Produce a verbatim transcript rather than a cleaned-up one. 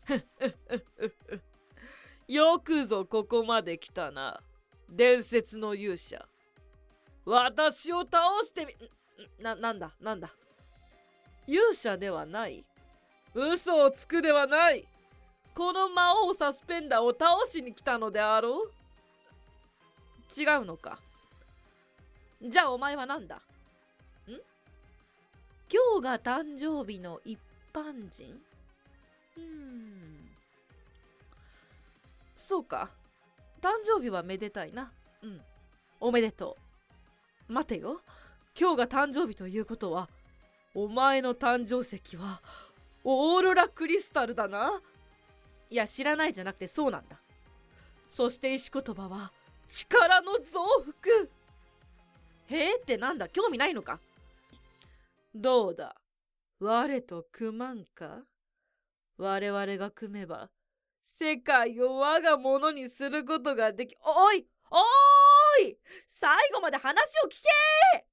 よくぞここまで来たな、伝説の勇者。私を倒してみな、なんだなんだ勇者ではない。嘘をつくではない。この魔王サスペンダーを倒しに来たのであろう。違うのか。じゃあお前はなんだ。ん今日が誕生日の一般人。うーんそうか、誕生日はめでたいな。うん、おめでとう。待てよ、今日が誕生日ということは、お前の誕生石はオーロラクリスタルだな。いや、知らないじゃなくてそうなんだ。そして石言葉は力の増幅。へえってなんだ、興味ないのか。どうだ、我と組まんか。我々が組めば世界を我がものにすることができ。おいおーい、最後まで話を聞け。